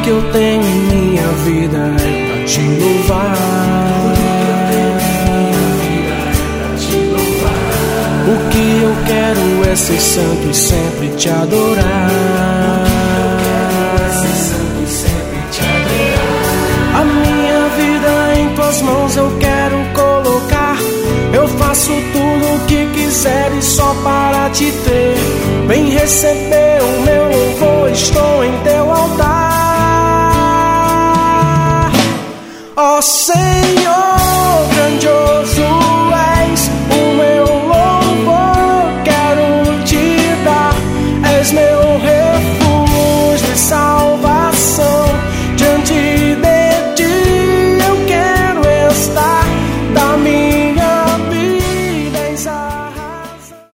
eu tenho em minha vida é pra te louvar. O que eu quero é ser santo e sempre te adorar. A minha vida em tuas mãos eu quero colocar. Eu faço tudo o que quiseres só para te ter. Vem receber o meu louvor, estou em teu altar. Ó Senhor,